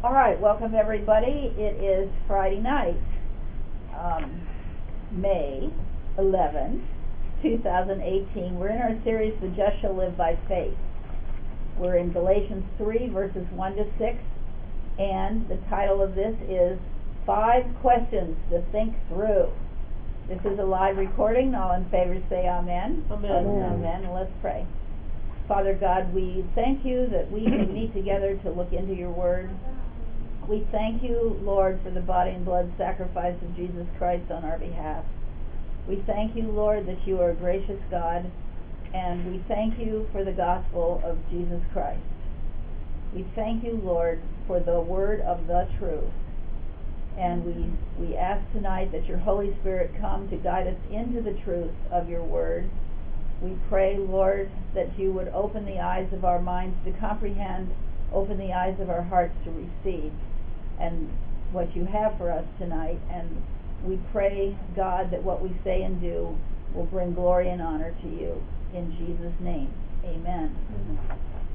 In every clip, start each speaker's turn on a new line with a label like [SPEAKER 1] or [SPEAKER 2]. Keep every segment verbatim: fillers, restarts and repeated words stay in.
[SPEAKER 1] All right, welcome everybody. It is Friday night, um, May eleventh, two thousand eighteen. We're in our series, The Just Shall Live by Faith. We're in Galatians three, verses one to six, and the title of this is Five Questions to Think Through. This is a live recording. All in favor say amen.
[SPEAKER 2] Amen.
[SPEAKER 1] Amen. Amen. And let's pray. Father God, we thank you that we can meet together to look into your word. We thank you, Lord, for the body and blood sacrifice of Jesus Christ on our behalf. We thank you, Lord, that you are a gracious God, and we thank you for the gospel of Jesus Christ. We thank you, Lord, for the word of the truth. And we, we ask tonight that your Holy Spirit come to guide us into the truth of your word. We pray, Lord, that you would open the eyes of our minds to comprehend, open the eyes of our hearts to receive, and what you have for us tonight. And we pray, God, that what we say and do will bring glory and honor to you. In Jesus' name, amen. Mm-hmm.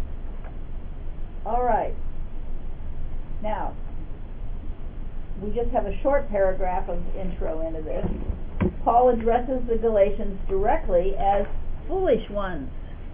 [SPEAKER 1] All right. Now, we just have a short paragraph of intro into this. Paul addresses the Galatians directly as foolish ones.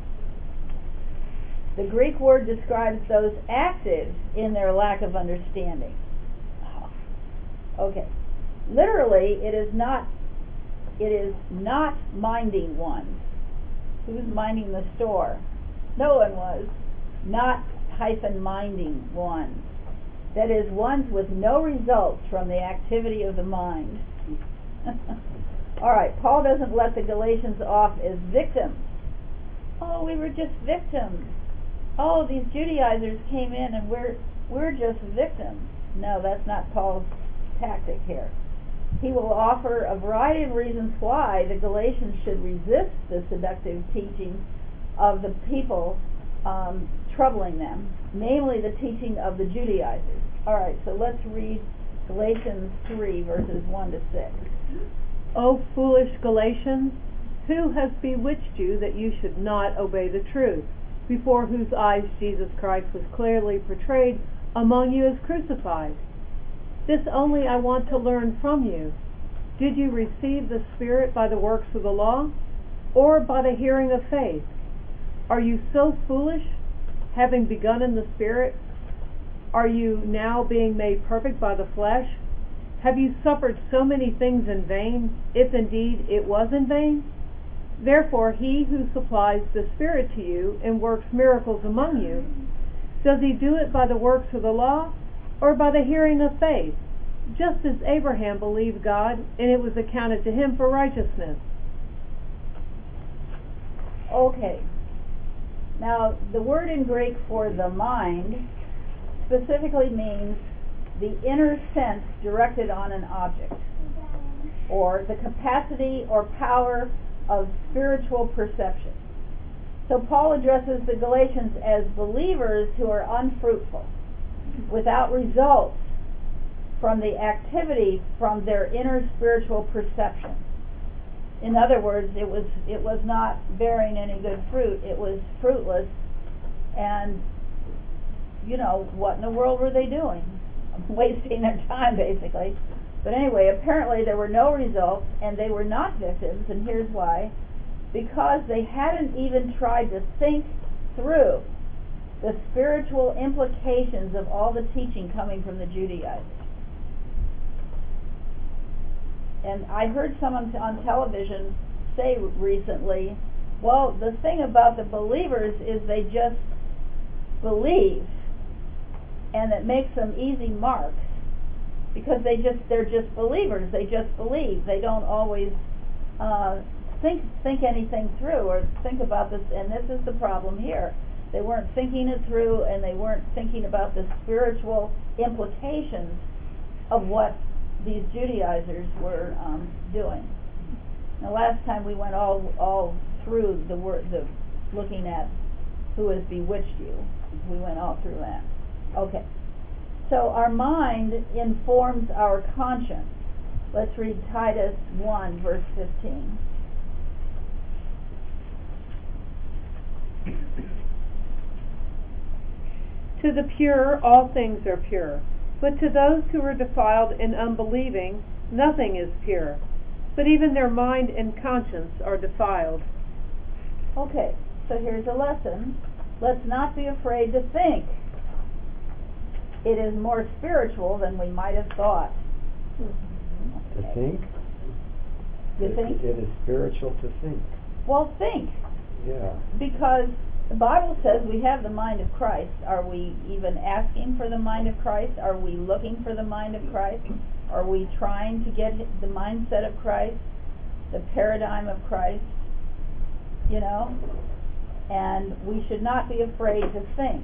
[SPEAKER 1] The Greek word describes those active in their lack of understanding. Okay. Literally, it is not it is not minding ones. Who's minding the store? No one was. Not hyphen minding ones. That is, ones with no results from the activity of the mind. All right, Paul doesn't let the Galatians off as victims. Oh, we were just victims. Oh, these Judaizers came in and we're we're just victims. No, that's not Paul's tactic here. He will offer a variety of reasons why the Galatians should resist the seductive teaching of the people um, troubling them, namely the teaching of the Judaizers. All right, so let's read Galatians three, verses one to six.
[SPEAKER 2] O foolish Galatians, who has bewitched you that you should not obey the truth, before whose eyes Jesus Christ was clearly portrayed among you as crucified? This only I want to learn from you. Did you receive the Spirit by the works of the law, or by the hearing of faith? Are you so foolish, having begun in the Spirit? Are you now being made perfect by the flesh? Have you suffered so many things in vain, if indeed it was in vain? Therefore he who supplies the Spirit to you and works miracles among you, does he do it by the works of the law, or by the hearing of faith? Just as Abraham believed God, and it was accounted to him for righteousness.
[SPEAKER 1] Okay. Now, the word in Greek for the mind specifically means the inner sense directed on an object, or the capacity or power of spiritual perception. So Paul addresses the Galatians as believers who are unfruitful, without results from the activity from their inner spiritual perception. In other words, it was it was not bearing any good fruit. It was fruitless, and you know, what in the world were they doing? Wasting their time, basically. But anyway, apparently there were no results, and they were not victims, and here's why. Because they hadn't even tried to think through the spiritual implications of all the teaching coming from the Judaizers. And I heard someone on television say recently, well, the thing about the believers is they just believe, and it makes them easy marks, because they just they're just believers. They just believe. They don't always uh, think think anything through or think about this. And this is the problem here. They weren't thinking it through, and they weren't thinking about the spiritual implications of what these Judaizers were um, doing. Now, last time we went all all through the word, the looking at who has bewitched you. We went all through that. Okay. So our mind informs our conscience. Let's read Titus one, verse fifteen.
[SPEAKER 2] To the pure, all things are pure. But to those who are defiled in unbelieving, nothing is pure. But even their mind and conscience are defiled.
[SPEAKER 1] Okay, so here's a lesson. Let's not be afraid to think. It is more spiritual than we might have thought.
[SPEAKER 3] To think?
[SPEAKER 1] You
[SPEAKER 3] it,
[SPEAKER 1] think?
[SPEAKER 3] It is spiritual to think.
[SPEAKER 1] Well, think.
[SPEAKER 3] Yeah.
[SPEAKER 1] Because the Bible says we have the mind of Christ. Are we even asking for the mind of Christ? Are we looking for the mind of Christ? Are we trying to get the mindset of Christ, the paradigm of Christ? You know? And we should not be afraid to think.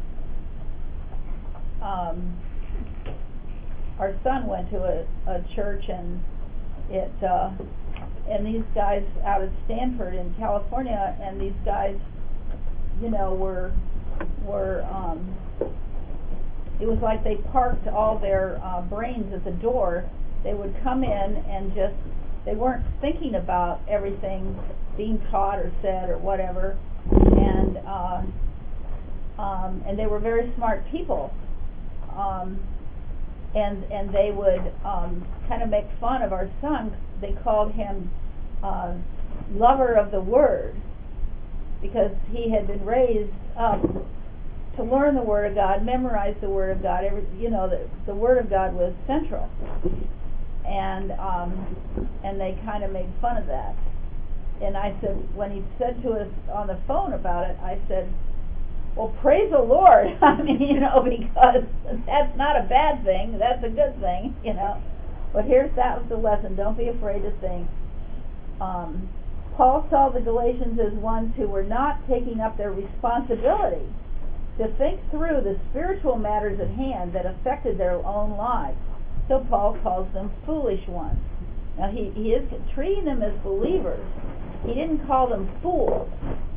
[SPEAKER 1] Um, our son went to a, a church, and it uh, and these guys out of Stanford in California, and these guys, you know, were were um, it was like they parked all their uh, brains at the door. They would come in and just, they weren't thinking about everything being taught or said or whatever, and uh, um, and they were very smart people. Um, and and they would um, kind of make fun of our son. They called him uh, lover of the Word, because he had been raised up to learn the Word of God, memorize the Word of God. Every, you know, the, the Word of God was central, and um, and they kind of made fun of that. And I said, when he said to us on the phone about it, I said, well, praise the Lord. I mean, you know, because that's not a bad thing. That's a good thing, you know. But here's, that was the lesson. Don't be afraid to think. Um, Paul saw the Galatians as ones who were not taking up their responsibility to think through the spiritual matters at hand that affected their own lives. So Paul calls them foolish ones. Now, he, he is treating them as believers. He didn't call them fools.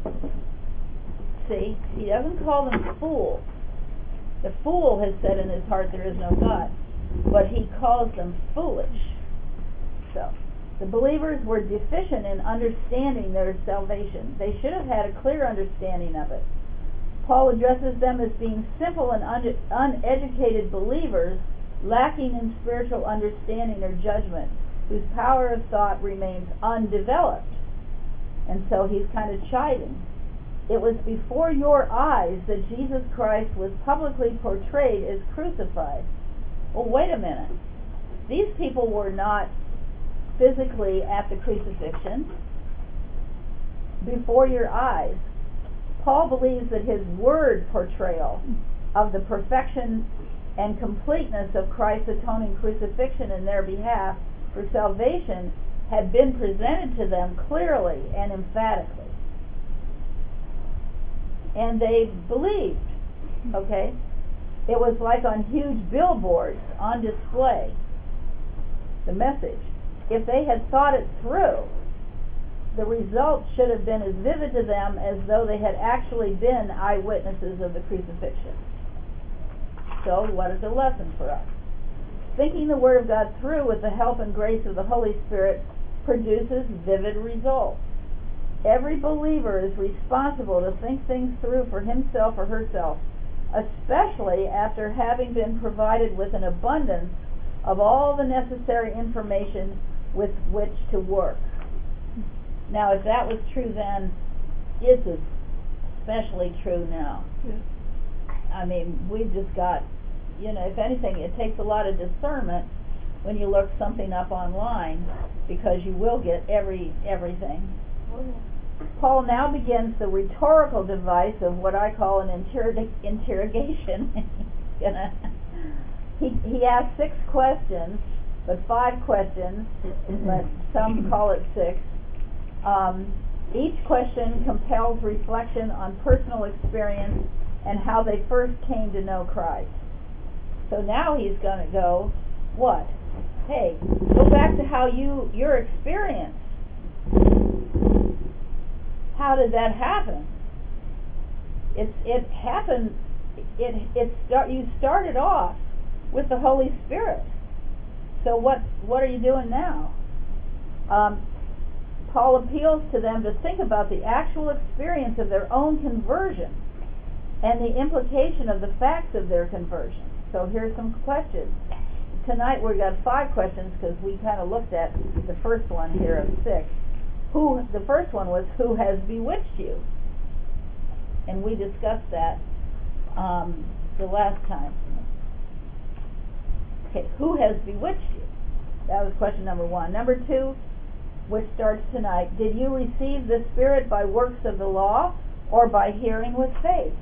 [SPEAKER 1] See, he doesn't call them fools. The fool has said in his heart, there is no God. But he calls them foolish. So, the believers were deficient in understanding their salvation. They should have had a clear understanding of it. Paul addresses them as being simple and un- uneducated believers, lacking in spiritual understanding or judgment, whose power of thought remains undeveloped. And so he's kind of chiding. It was before your eyes that Jesus Christ was publicly portrayed as crucified. Well, wait a minute. These people were not physically at the crucifixion. Before your eyes. Paul believes that his word portrayal of the perfection and completeness of Christ's atoning crucifixion in their behalf for salvation had been presented to them clearly and emphatically. And they believed, okay? It was like on huge billboards on display, the message. If they had thought it through, the results should have been as vivid to them as though they had actually been eyewitnesses of the crucifixion. So, what is the lesson for us? Thinking the Word of God through with the help and grace of the Holy Spirit produces vivid results. Every believer is responsible to think things through for himself or herself, especially after having been provided with an abundance of all the necessary information with which to work. Now, if that was true then, it's especially true now. I mean, we've just got, you know, if anything, it takes a lot of discernment when you look something up online, because you will get every everything. Paul now begins the rhetorical device of what I call an interrog- interrogation. gonna, he, he asks six questions, but five questions, but some call it six. Um, each question compels reflection on personal experience and how they first came to know Christ. So now he's going to go, what? Hey, go back to how you, your experience. How did that happen? It it happened. It it start. You started off with the Holy Spirit. So what what are you doing now? Um, Paul appeals to them to think about the actual experience of their own conversion and the implication of the facts of their conversion. So here's some questions. Tonight we've got five questions because we kind of looked at the first one here of six. Who? The first one was, who has bewitched you? And we discussed that um, the last time. Okay, who has bewitched you? That was question number one. Number two, which starts tonight, did you receive the Spirit by works of the law or by hearing with faith?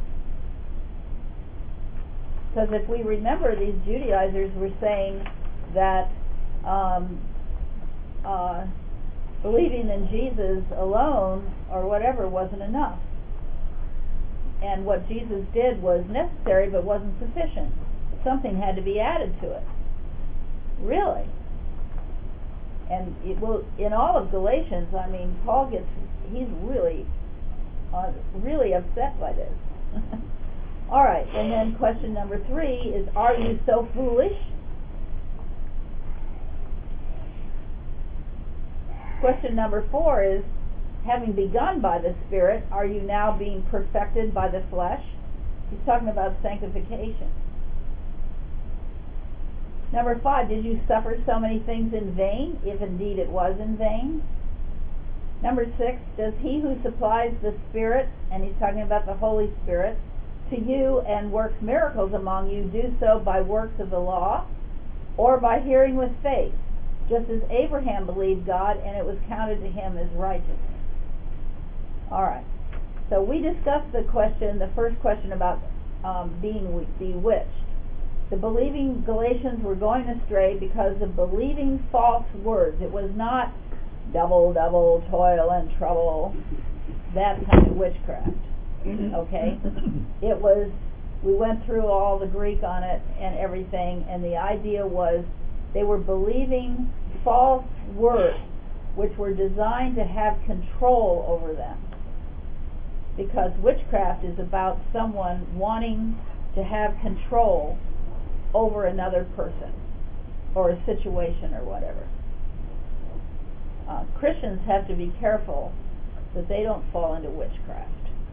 [SPEAKER 1] Because if we remember, these Judaizers were saying that um, uh, believing in Jesus alone or whatever wasn't enough. And what Jesus did was necessary but wasn't sufficient. Something had to be added to it. Really. And it will, in all of Galatians, I mean, Paul gets, he's really, uh, really upset by this. All right, and then question number three is, are you so foolish? Question number four is, having begun by the Spirit, are you now being perfected by the flesh? He's talking about sanctification. Number five, did you suffer so many things in vain, if indeed it was in vain? Number six, does he who supplies the Spirit, and he's talking about the Holy Spirit, to you and works miracles among you, do so by works of the law or by hearing with faith, just as Abraham believed God and it was counted to him as righteousness? All right. So we discussed the question, the first question about um, being bewitched. The believing Galatians were going astray because of believing false words. It was not double, double, toil and trouble, that kind of witchcraft. Okay? It was, we went through all the Greek on it and everything, and the idea was they were believing false words which were designed to have control over them. Because witchcraft is about someone wanting to have control over another person or a situation or whatever. Uh, Christians have to be careful that they don't fall into witchcraft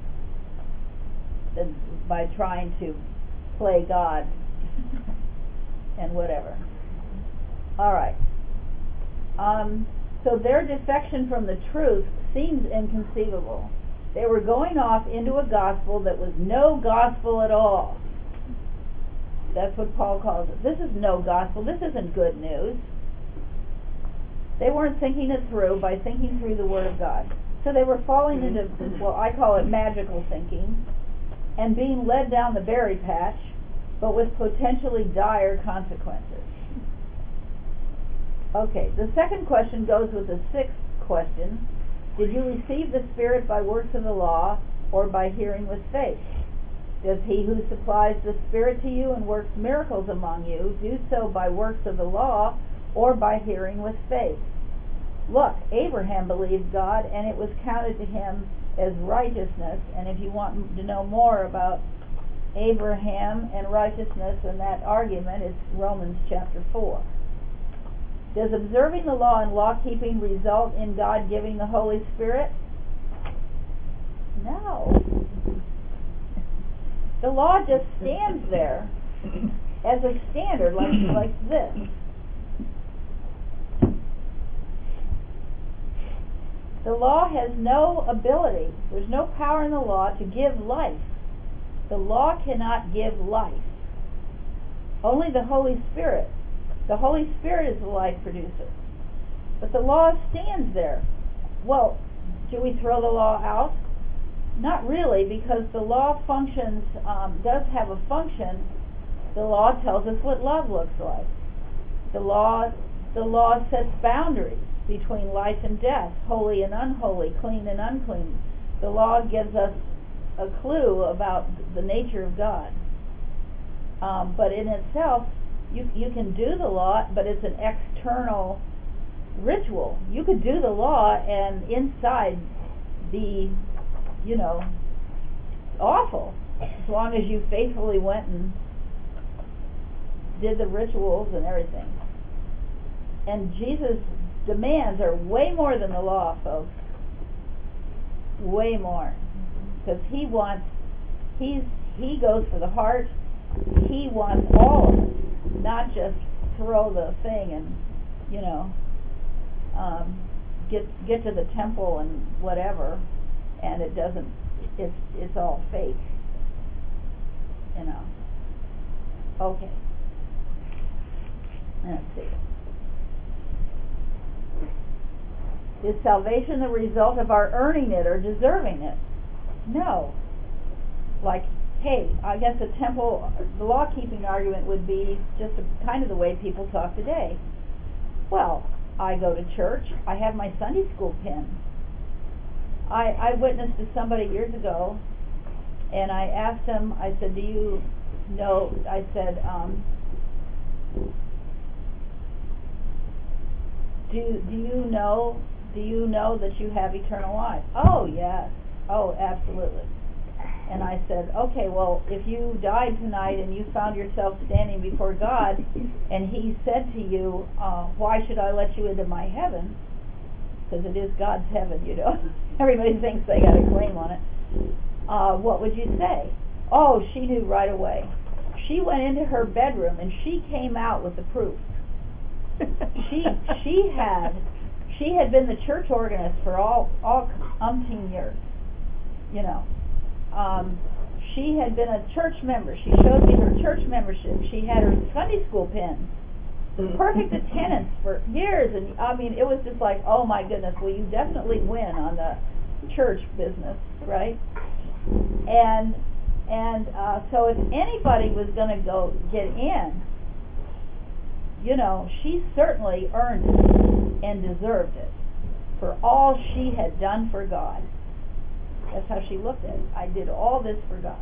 [SPEAKER 1] by trying to play God and whatever. All right. Um, so their defection from the truth seems inconceivable. They were going off into a gospel that was no gospel at all. That's what Paul calls it. This is no gospel. This isn't good news. They weren't thinking it through by thinking through the Word of God. So they were falling into, well, I call it magical thinking, and being led down the berry patch, but with potentially dire consequences. Okay, the second question goes with the sixth question. Did you receive the Spirit by works of the law or by hearing with faith? Does he who supplies the Spirit to you and works miracles among you do so by works of the law or by hearing with faith? Look, Abraham believed God and it was counted to him as righteousness. And if you want to know more about Abraham and righteousness and that argument, it's Romans chapter four. Does observing the law and law-keeping result in God giving the Holy Spirit? No. The law just stands there as a standard, like, like this. The law has no ability, there's no power in the law to give life. The law cannot give life. Only the Holy Spirit. The Holy Spirit is the life producer. But the law stands there. Well, do we throw the law out? Not really, because the law functions, um, does have a function. The law tells us what love looks like. The law, the law sets boundaries between life and death, holy and unholy, clean and unclean. The law gives us a clue about the nature of God. Um, but in itself, you you can do the law, but it's an external ritual. You could do the law and inside be, you know, awful, as long as you faithfully went and did the rituals and everything. And Jesus' demands are way more than the law, folks. Way more. Because he wants He's he goes for the heart. He wants all of it, not just throw the thing and, you know, um, get get to the temple and whatever, and it doesn't. It's it's all fake, you know. Okay. Let's see. Is salvation the result of our earning it or deserving it? No. Like, hey, I guess a temple, the law-keeping argument would be just a, kind of the way people talk today. Well, I go to church. I have my Sunday school pin. I, I witnessed to somebody years ago, and I asked him, I said, do you know, I said, um, do, do you know, do you know that you have eternal life? Oh, yes. Oh, absolutely. And I said, okay, well, if you died tonight and you found yourself standing before God, and He said to you, uh, why should I let you into my heaven? Because it is God's heaven, you know. Everybody thinks they got a claim on it. Uh, what would you say? Oh, she knew right away. She went into her bedroom and she came out with the proof. she she had she had been the church organist for all all umpteen years, you know. Um, she had been a church member. She showed me her church membership. She had her Sunday school pin. Perfect attendance for years, and I mean, it was just like, oh my goodness, well, you definitely win on the church business, right? And and uh, so if anybody was going to go get in, you know, she certainly earned it and deserved it for all she had done for God. That's how she looked at it. I did all this for God.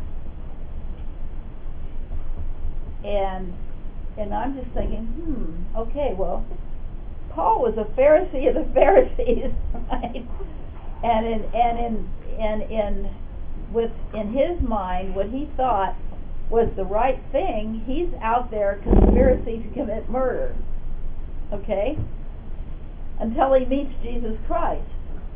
[SPEAKER 1] And and I'm just thinking, hmm, okay, well, Paul was a Pharisee of the Pharisees, right? And in and in and in with in his mind, what he thought was the right thing, he's out there conspiracy to commit murder. Okay? Until he meets Jesus Christ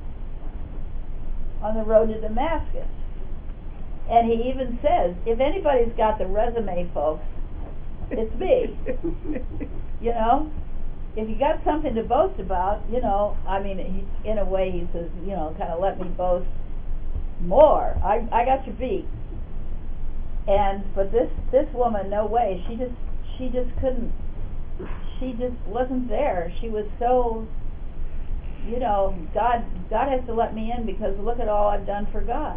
[SPEAKER 1] on the road to Damascus. And he even says, if anybody's got the resume, folks, it's me. You know? If you got something to boast about, you know, I mean, he, in a way he says, you know, kind of let me boast more. I I got you beat. And, but this, this woman, no way, she just, she just couldn't, she just wasn't there. She was so, you know, God, God has to let me in because look at all I've done for God.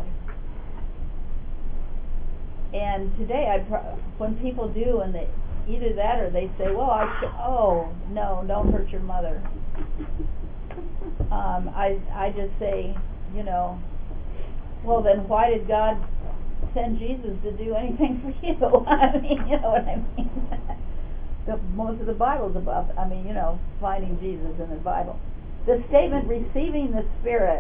[SPEAKER 1] And today, I pro- when people do, and they either that or they say, "Well, I sh- oh no, don't hurt your mother." Um, I I just say, you know, well then why did God send Jesus to do anything for you? I mean, you know what I mean. the, most of the Bible's about, I mean, you know, finding Jesus in the Bible. The statement "receiving the Spirit"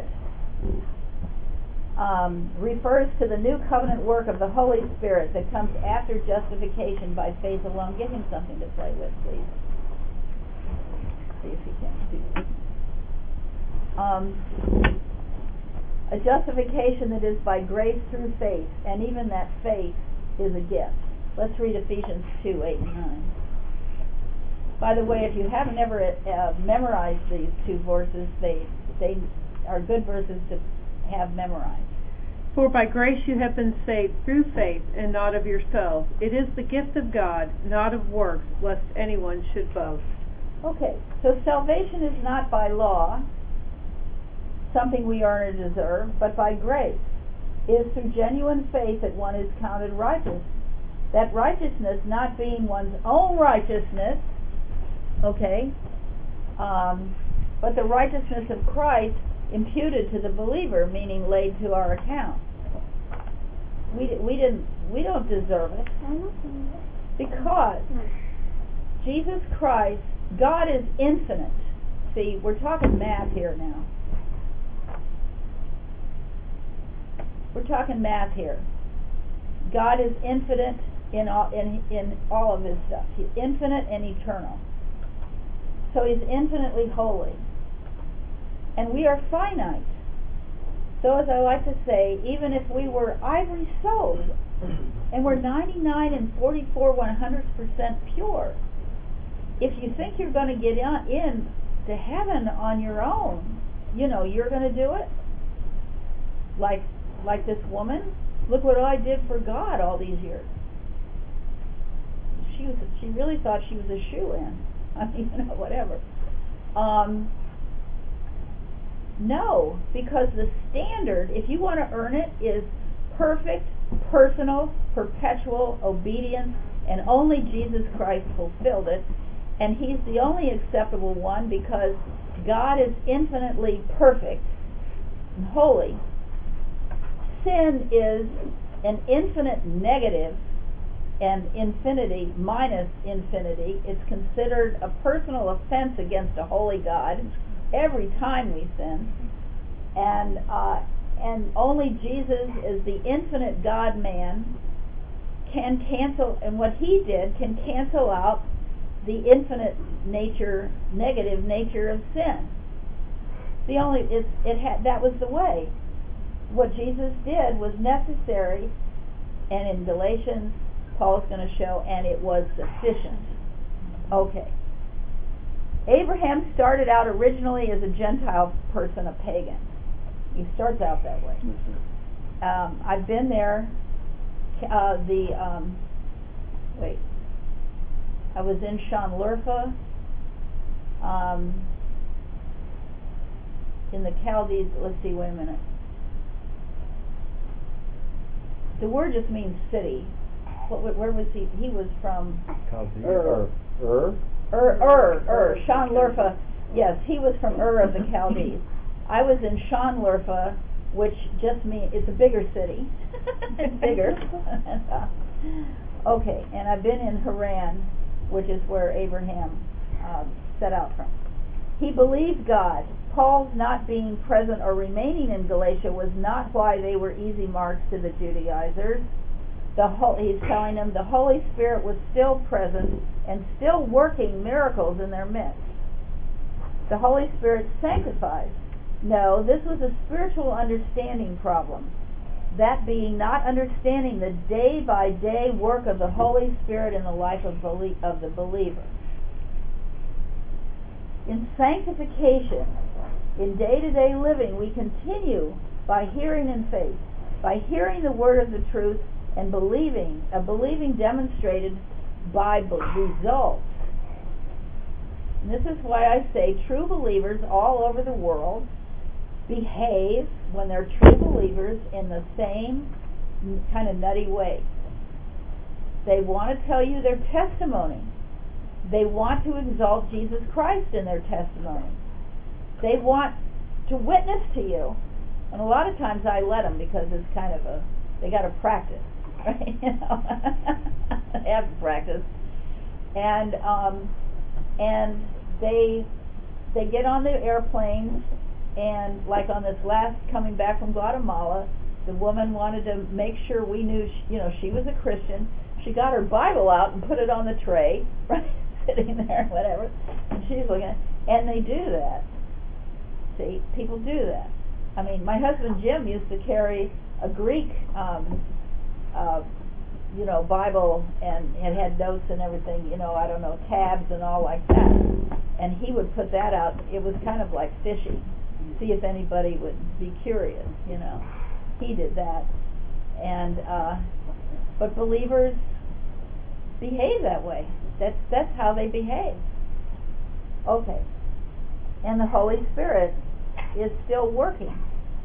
[SPEAKER 1] um, refers to the new covenant work of the Holy Spirit that comes after justification by faith alone. Give him something to play with, please. See if he can do it. Um, a justification that is by grace through faith, and even that faith is a gift. Let's read Ephesians two, eight and nine. By the way, if you haven't ever uh, memorized these two verses, they they are good verses to have memorized.
[SPEAKER 2] For by grace you have been saved through faith, and not of yourselves. It is the gift of God, not of works, lest anyone should boast.
[SPEAKER 1] Okay, so salvation is not by law, something we earn or deserve, but by grace. It is through genuine faith that one is counted righteous. That righteousness not being one's own righteousness, okay, um, but the righteousness of Christ imputed to the believer, meaning laid to our account. We we didn't we don't deserve it because Jesus Christ, God is infinite. See, we're talking math here now. We're talking math here. God is infinite in all in in all of His stuff. He's infinite and eternal. So He's infinitely holy. And we are finite. So as I like to say, even if we were ivory soap and we're ninety-nine and forty-four one hundredths percent pure, if you think you're going to get in, in to heaven on your own, you know, you're going to do it. Like like this woman, look what I did for God all these years. She was she really thought she was a shoo-in. I mean, you know, whatever. Um, no, because the standard, if you want to earn it, is perfect, personal, perpetual obedience, and only Jesus Christ fulfilled it. And He's the only acceptable one because God is infinitely perfect and holy. Sin is an infinite negative, and infinity minus infinity. It's considered a personal offense against a holy God every time we sin. And uh, and only Jesus is the infinite God-man can cancel, and what He did can cancel out the infinite nature, negative nature of sin. The only it it had that was the way. What Jesus did was necessary, and in Galatians, Paul's going to show, and it was sufficient. Okay. Abraham started out originally as a Gentile person, a pagan. He starts out that way. Um, I've been there. Uh, the um, wait. I was in Shanlurfa, um, in the Chaldees. Let's see, wait a minute. The word just means city. What, where was he? He was from
[SPEAKER 3] Chaldea.
[SPEAKER 1] Ur.
[SPEAKER 3] Ur?
[SPEAKER 1] Ur, Ur, Ur. Shanlurfa. Yes, he was from Ur of the Chaldees. I was in Shanlurfa, which just means it's a bigger city. It's bigger. Okay, and I've been in Haran, which is where Abraham um, set out from. He believed God. Paul's not being present or remaining in Galatia was not why they were easy marks to the Judaizers. The Ho- he's telling them the Holy Spirit was still present and still working miracles in their midst. The Holy Spirit sanctifies. No, this was a spiritual understanding problem. That being not understanding the day-by-day work of the Holy Spirit in the life of, belie- of the believer. In sanctification, in day-to-day living, we continue by hearing in faith, by hearing the word of the truth and believing, a believing demonstrated by be- results. And this is why I say true believers all over the world behave when they're true believers in the same kind of nutty way. They want to tell you their testimony. They want to exalt Jesus Christ in their testimony. They want to witness to you. And a lot of times I let them because it's kind of a, they got to practice, right? You know, they have to practice. And um, and they they get on the airplanes. And like on this last coming back from Guatemala, the woman wanted to make sure we knew, she, you know, she was a Christian. She got her Bible out and put it on the tray, right, sitting there, whatever. And she's looking at, and they do that. See, people do that. I mean, my husband Jim used to carry a Greek, um, uh, you know, Bible, and it had notes and everything, you know, I don't know, tabs and all like that. And he would put that out. It was kind of like fishing. See if anybody would be curious, you know. He did that. And uh, but believers behave that way. That's that's how they behave. Okay. And the Holy Spirit is still working.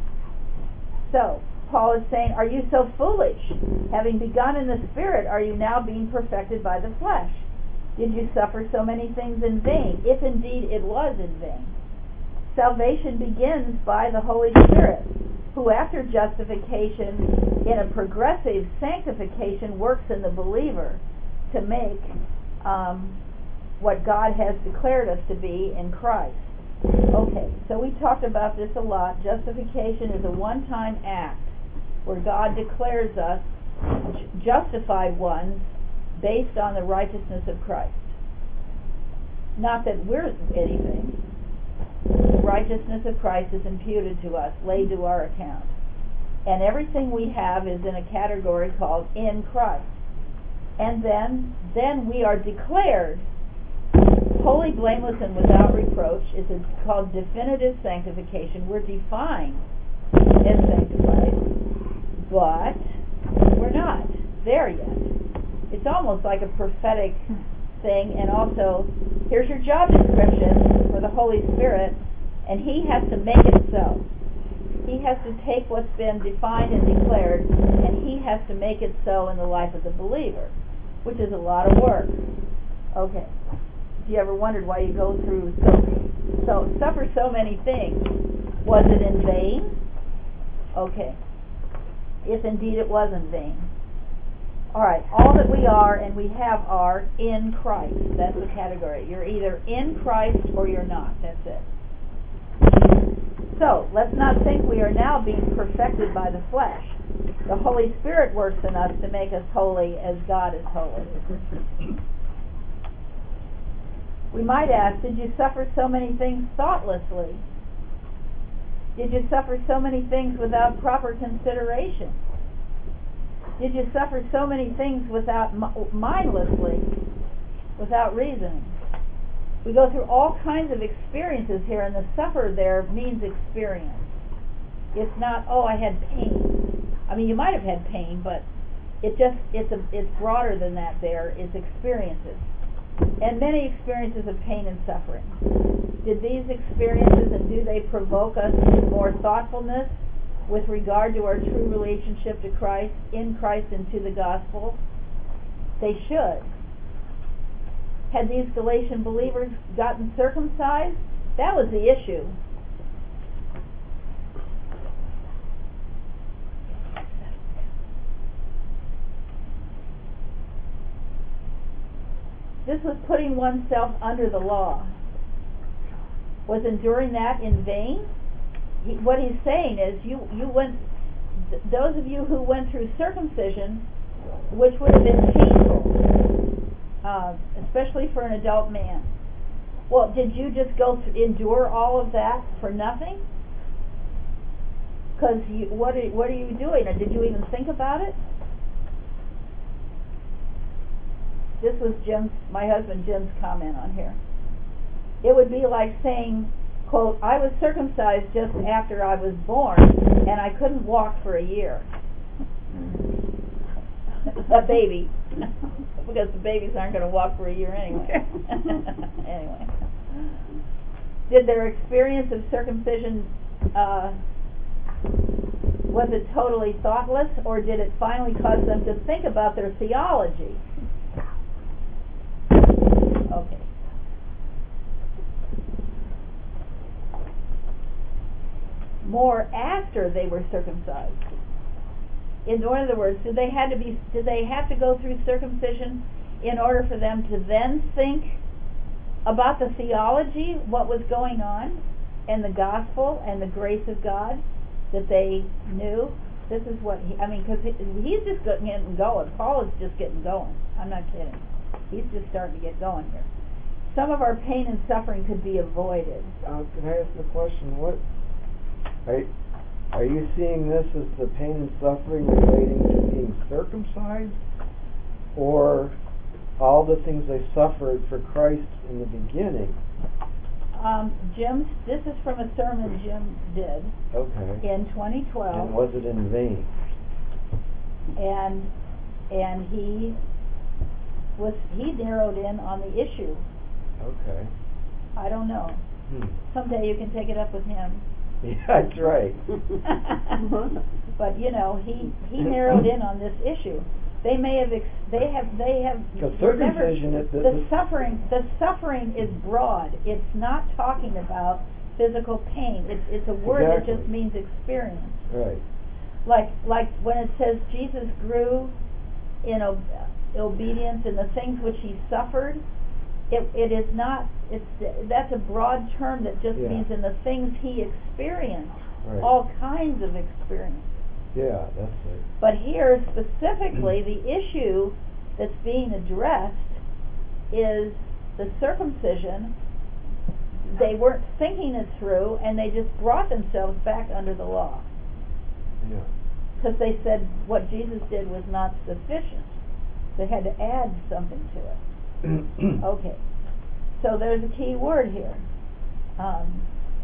[SPEAKER 1] So, Paul is saying, are you so foolish? Having begun in the Spirit, are you now being perfected by the flesh? Did you suffer so many things in vain, if indeed it was in vain? Salvation begins by the Holy Spirit, who after justification, in a progressive sanctification, works in the believer to make um, what God has declared us to be in Christ. Okay, so we talked about this a lot. Justification is a one-time act where God declares us justified ones based on the righteousness of Christ. Not that we're anything. The righteousness of Christ is imputed to us, laid to our account. And everything we have is in a category called in Christ. And then, then we are declared holy, blameless, and without reproach. It's called definitive sanctification. We're defined as sanctified, but we're not there yet. It's almost like a prophetic thing, and also, here's your job description for the Holy Spirit, and He has to make it so. He has to take what's been defined and declared, and He has to make it so in the life of the believer, which is a lot of work. Okay. Have you ever wondered why you go through so, so suffer so many things? Was it in vain? Okay. If indeed it was in vain. Alright, all that we are and we have are in Christ. That's the category. You're either in Christ or you're not. That's it. So, let's not think we are now being perfected by the flesh. The Holy Spirit works in us to make us holy as God is holy. We might ask, did you suffer so many things thoughtlessly? Did you suffer so many things without proper consideration? Did you suffer so many things without mindlessly, without reasoning? We go through all kinds of experiences here, and the suffer there means experience. It's not, oh, I had pain. I mean, you might have had pain, but it just it's a, it's broader than that there. It's experiences. And many experiences of pain and suffering. Did these experiences, and do they provoke us to more thoughtfulness with regard to our true relationship to Christ, in Christ and to the gospel? They should. Had these Galatian believers gotten circumcised? That was the issue. This was putting oneself under the law. Was enduring that in vain? He, what he's saying is, you, you went, th- those of you who went through circumcision, which would have been painful, uh, especially for an adult man. Well, did you just go th- endure all of that for nothing? Because what are, what are you doing? Or did you even think about it? This was Jim's, my husband Jim's comment on here. It would be like saying, quote, I was circumcised just after I was born, and I couldn't walk for a year. A baby. Because the babies aren't going to walk for a year anyway. Anyway. Did their experience of circumcision, uh, was it totally thoughtless, or did it finally cause them to think about their theology? Okay. More after they were circumcised. In other words, did they had to be? Did they have to go through circumcision in order for them to then think about the theology, what was going on, and the gospel and the grace of God that they knew? This is what he. I mean, because he, he's just getting going. Paul is just getting going. I'm not kidding. He's just starting to get going here. Some of our pain and suffering could be avoided.
[SPEAKER 3] Uh, can I ask the question? What are, are you seeing this as the pain and suffering relating to being circumcised, or all the things they suffered for Christ in the beginning?
[SPEAKER 1] Um, Jim, this is from a sermon Jim did.
[SPEAKER 3] Okay.
[SPEAKER 1] In twenty twelve.
[SPEAKER 3] And was it in vain?
[SPEAKER 1] And and he was he narrowed in on the issue.
[SPEAKER 3] Okay.
[SPEAKER 1] I don't know.
[SPEAKER 3] Hmm.
[SPEAKER 1] Someday you can take it up with him.
[SPEAKER 3] Yeah, that's right.
[SPEAKER 1] But you know, he he narrowed in on this issue. They may have ex- they have they have
[SPEAKER 3] Because
[SPEAKER 1] remember,
[SPEAKER 3] circumcision, it, the,
[SPEAKER 1] the
[SPEAKER 3] the
[SPEAKER 1] suffering the suffering is broad. It's not talking about physical pain. It's it's a word
[SPEAKER 3] Exactly.
[SPEAKER 1] that just means experience.
[SPEAKER 3] right.
[SPEAKER 1] Like like when it says Jesus grew in ob- obedience in the things which he suffered. It it is not. It's that's a broad term that just
[SPEAKER 3] Yeah.
[SPEAKER 1] means in the things he experienced,
[SPEAKER 3] Right.
[SPEAKER 1] all kinds of experience.
[SPEAKER 3] Yeah, that's it.
[SPEAKER 1] But here specifically, the issue that's being addressed is the circumcision they weren't thinking it through, and they just brought themselves back under the law.
[SPEAKER 3] Yeah.
[SPEAKER 1] Because they said what Jesus did was not sufficient. They had to add something to it. Okay. So there's a key word here. Um,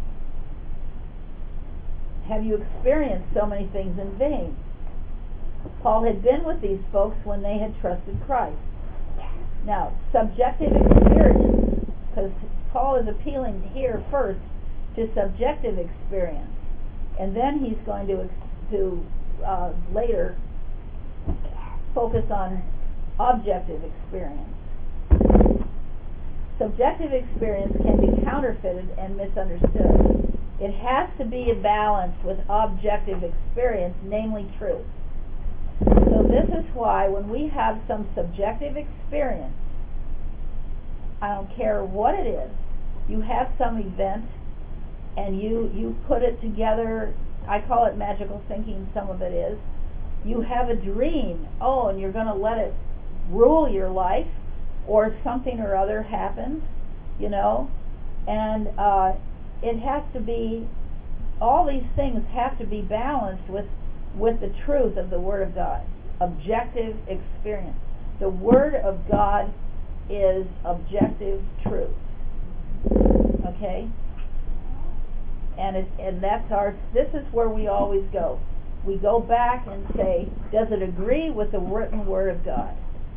[SPEAKER 1] have you experienced so many things in vain? Paul had been with these folks when they had trusted Christ. Now, subjective experience, because Paul is appealing here first to subjective experience, and then he's going to to uh, later focus on objective experience. Subjective experience can be counterfeited and misunderstood. It has to be balanced with objective experience, namely truth. So this is why when we have some subjective experience, I don't care what it is, you have some event and you, you put it together, I call it magical thinking, some of it is. You have a dream, oh, and you're going to let it rule your life, or something or other happens, you know, and uh, it has to be, all these things have to be balanced with with the truth of the Word of God. Objective experience. The Word of God is objective truth. Okay? And it, and that's our, this is where we always go. We go back and say, does it agree with the written Word of God?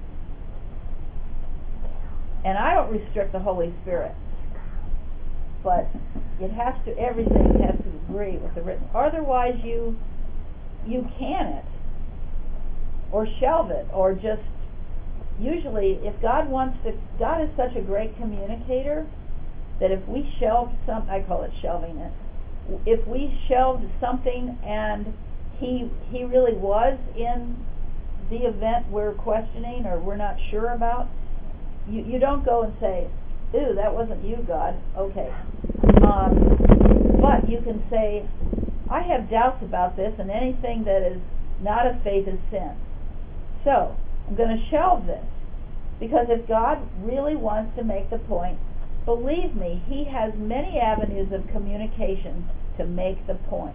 [SPEAKER 1] And I don't restrict the Holy Spirit, but it has to, everything has to agree with the written. Otherwise you you can it, or shelve it, or just, usually if God wants to, God is such a great communicator that if we shelved some, I call it shelving it, if we shelved something and he he really was in the event we're questioning or we're not sure about, you, you don't go and say, ooh, that wasn't you, God. Okay. Um, but you can say, I have doubts about this, and anything that is not of faith is sin. So, I'm going to shelve this. Because if God really wants to make the point, believe me, He has many avenues of communication to make the point.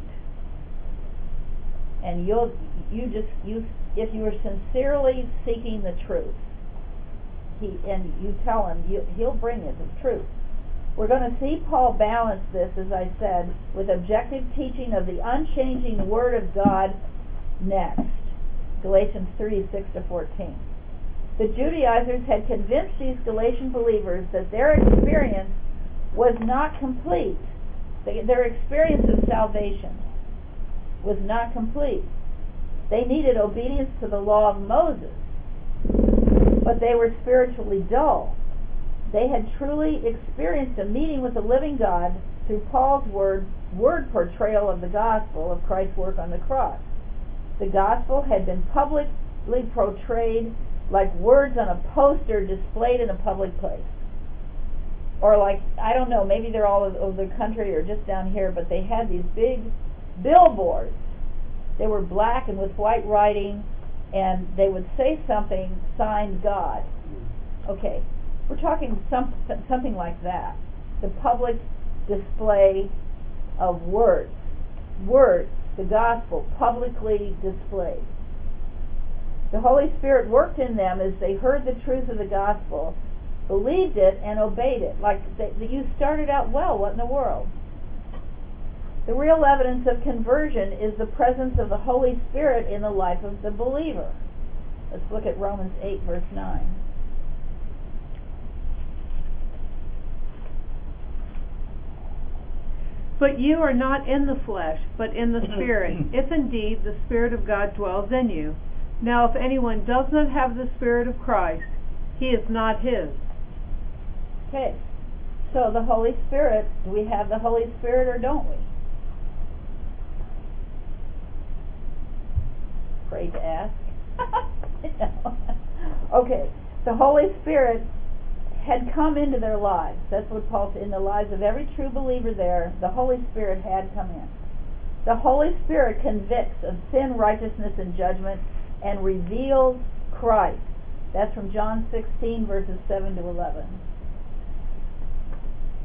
[SPEAKER 1] And you'll, you just, you, if you are sincerely seeking the truth, He, and you tell Him, you, He'll bring you the truth. We're going to see Paul balance this, as I said, with objective teaching of the unchanging Word of God next. Galatians three, six to fourteen. The Judaizers had convinced these Galatian believers that their experience was not complete. Their experience of salvation was not complete. They needed obedience to the law of Moses, but they were spiritually dull. They had truly experienced a meeting with the living God through Paul's word, word portrayal of the gospel of Christ's work on the cross. The gospel had been publicly portrayed like words on a poster displayed in a public place. Or like, I don't know, maybe they're all over the country or just down here, but they had these big billboards. They were black and with white writing, and they would say something signed God. Okay. We're talking some, something like that. The public display of words. Words, the gospel, publicly displayed. The Holy Spirit worked in them as they heard the truth of the gospel, believed it, and obeyed it. Like they, you started out well, what in the world? The real evidence of conversion is the presence of the Holy Spirit in the life of the believer. Let's look at Romans eight, verse nine.
[SPEAKER 2] But you are not in the flesh, but in the Spirit, if indeed the Spirit of God dwells in you. Now if anyone does not have the Spirit of Christ, he is not his.
[SPEAKER 1] Okay, so the Holy Spirit, do we have the Holy Spirit or don't we? Afraid to ask. No. Okay, the Holy Spirit had come into their lives. That's what Paul said. In the lives of every true believer there, the Holy Spirit had come in. The Holy Spirit convicts of sin, righteousness, and judgment and reveals Christ. That's from John sixteen, verses seven to eleven.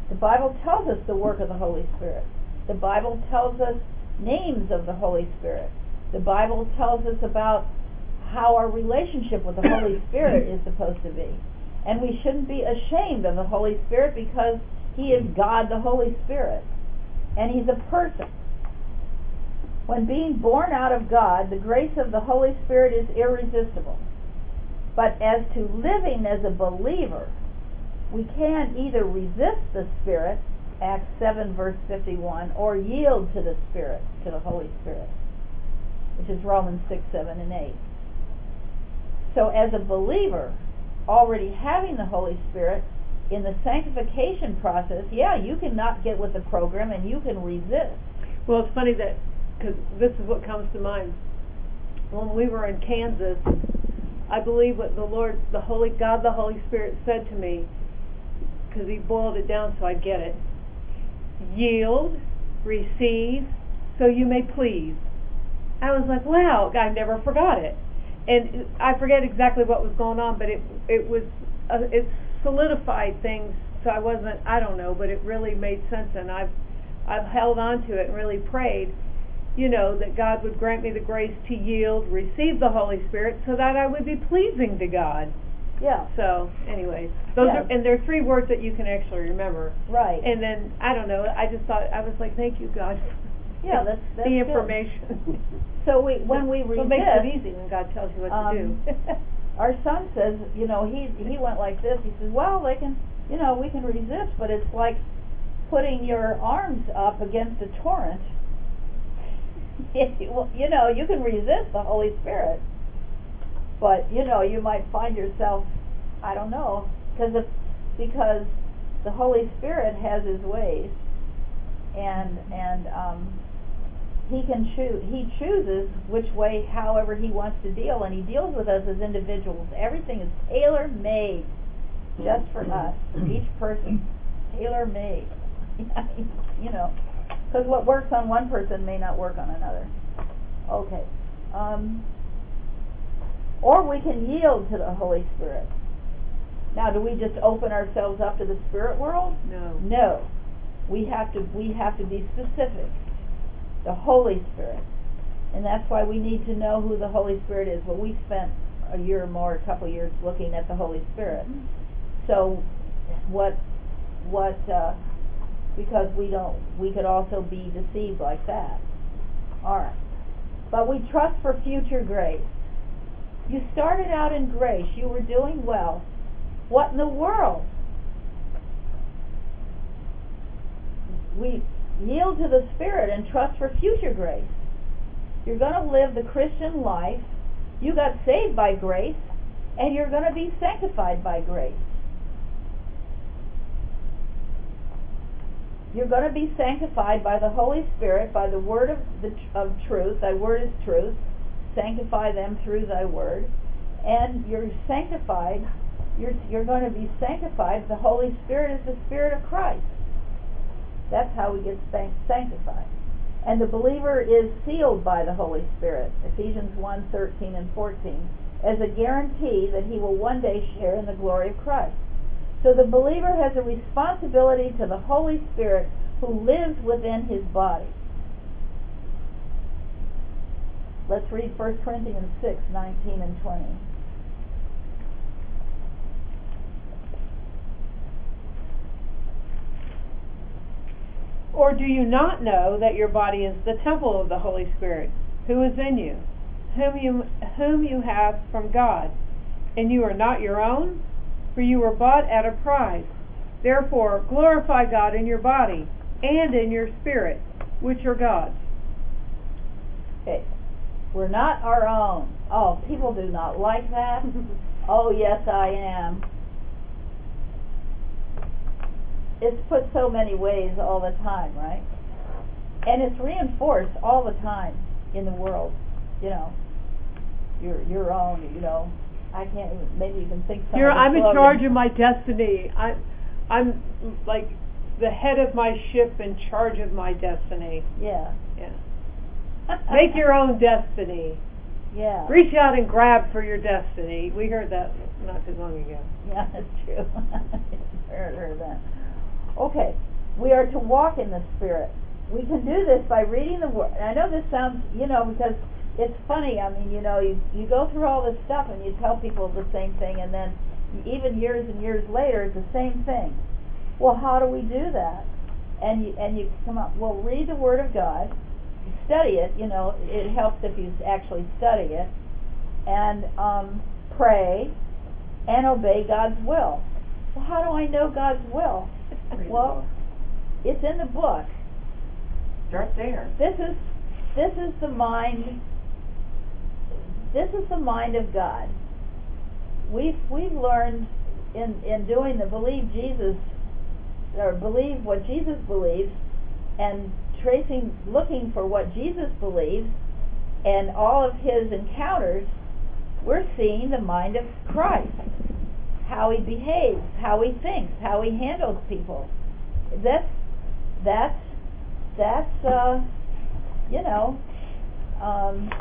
[SPEAKER 1] The Bible tells us the work of the Holy Spirit. The Bible tells us names of the Holy Spirit. The Bible tells us about how our relationship with the Holy Spirit is supposed to be. And we shouldn't be ashamed of the Holy Spirit because He is God the Holy Spirit. And He's a person. When being born out of God, the grace of the Holy Spirit is irresistible. But as to living as a believer, we can either resist the Spirit, Acts seven verse fifty-one, or yield to the Spirit, to the Holy Spirit, which is Romans six, seven, and eight. So as a believer, already having the Holy Spirit, in the sanctification process, yeah, you can not get with the program and you can resist.
[SPEAKER 2] Well, it's funny that, because this is what comes to mind. When we were in Kansas, I believe what the Lord, the Holy God, the Holy Spirit said to me, because He boiled it down so I'd get it. Yield, receive, so you may please. I was like, wow, I never forgot it. And I forget exactly what was going on, but it it was uh, it solidified things. So I wasn't, I don't know, but it really made sense, and I've I've held on to it and really prayed, you know, that God would grant me the grace to yield, receive the Holy Spirit, so that I would be pleasing to God.
[SPEAKER 1] Yeah.
[SPEAKER 2] So, anyways, those
[SPEAKER 1] yeah.
[SPEAKER 2] are, and there are three words that you can actually remember.
[SPEAKER 1] Right.
[SPEAKER 2] And then I don't know. I just thought I was like, thank you, God.
[SPEAKER 1] Yeah, that's, that's
[SPEAKER 2] the
[SPEAKER 1] good.
[SPEAKER 2] information.
[SPEAKER 1] So we, when we resist,
[SPEAKER 2] it makes it easy when God tells you what
[SPEAKER 1] um,
[SPEAKER 2] to do.
[SPEAKER 1] Our son says, you know, he he went like this. He says, well, they can, you know, we can resist, but it's like putting your arms up against a torrent. You know, you can resist the Holy Spirit, but you know, you might find yourself, I don't know, because if because the Holy Spirit has His ways, and and um, He can choose. He chooses which way, however He wants to deal, and He deals with us as individuals. Everything is tailor made, just for us, each person, tailor made. You know, because what works on one person may not work on another. Okay. Um, or we can yield to the Holy Spirit. Now, do we just open ourselves up to the spirit world?
[SPEAKER 2] No.
[SPEAKER 1] No. We have to. We have to be specific. The Holy Spirit, and that's why we need to know who the Holy Spirit is. Well, we spent a year or more, a couple of years looking at the Holy Spirit. So, what, what? Uh, because we don't. We could also be deceived like that. All right. But we trust for future grace. You started out in grace. You were doing well. What in the world? We yield to the Spirit and trust for future grace. You're going to live the Christian life. You got saved by grace, and you're going to be sanctified by grace. You're going to be sanctified by the Holy Spirit, by the word of the of truth. Thy word is truth. Sanctify them through thy word. And you're sanctified. You're, you're going to be sanctified. The Holy Spirit is the Spirit of Christ. That's how we get sanctified. And the believer is sealed by the Holy Spirit, Ephesians one, thirteen and fourteen, as a guarantee that he will one day share in the glory of Christ. So the believer has a responsibility to the Holy Spirit who lives within his body. Let's read First Corinthians six, nineteen and twenty.
[SPEAKER 2] Or do you not know that your body is the temple of the Holy Spirit, who is in you, whom you whom you have from God, and you are not your own? For you were bought at a price. Therefore glorify God in your body and in your spirit, which are God's.
[SPEAKER 1] Okay. We're not our own. Oh, people do not like that. Oh, yes, I am. It's put so many ways all the time, right? And it's reinforced all the time in the world. You know, your your own. You know, I can't even. Maybe you can think. Some
[SPEAKER 2] You're,
[SPEAKER 1] of the
[SPEAKER 2] I'm in
[SPEAKER 1] slogans.
[SPEAKER 2] charge of my destiny. I, I'm like the head of my ship, in charge of my destiny.
[SPEAKER 1] Yeah.
[SPEAKER 2] Yeah. Make your own destiny.
[SPEAKER 1] Yeah.
[SPEAKER 2] Reach out and grab for your destiny. We heard that not too long ago.
[SPEAKER 1] Yeah, that's true. I heard, heard that. Okay, we are to walk in the Spirit. We can do this by reading the Word. I know this sounds, you know, because it's funny. I mean, you know, you, you go through all this stuff and you tell people the same thing, and then even years and years later, it's the same thing. Well, how do we do that? And you, and you come up, well, read the Word of God, study it, you know, it helps if you actually study it, and um, pray, and obey God's will. Well, how do I know God's will? Well, it's in the book.
[SPEAKER 4] Start there.
[SPEAKER 1] This is this is the mind. This is the mind of God. We've we've learned in in doing the believe Jesus or believe what Jesus believes, and tracing, looking for what Jesus believes, and all of his encounters. We're seeing the mind of Christ, how he behaves, how he thinks, how he handles people. That's that's that's uh, you know, um,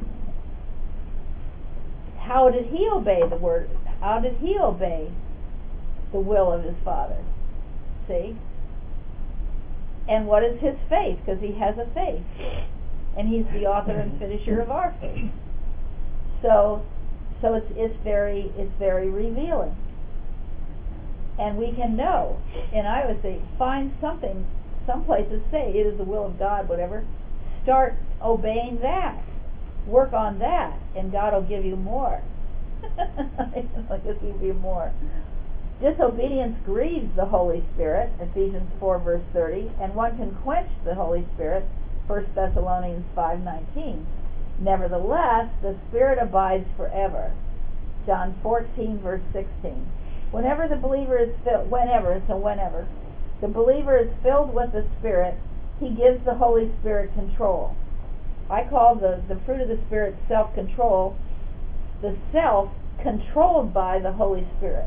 [SPEAKER 1] how did he obey the word? How did he obey the will of his Father? See? And what is his faith? Because he has a faith, and he's the author and finisher of our faith. So, so it's it's very it's very revealing, and we can know. And I would say, find something. Some places say it is the will of God, whatever. Start obeying that. Work on that, and God will give you more. He'll give you more. Disobedience grieves the Holy Spirit, Ephesians four verse thirty, and one can quench the Holy Spirit, First Thessalonians five nineteen. Nevertheless, the Spirit abides forever, John fourteen verse sixteen. Whenever the believer is filled, whenever, so whenever, the believer is filled with the Spirit, he gives the Holy Spirit control. I call the, the fruit of the Spirit self-control, the self controlled by the Holy Spirit.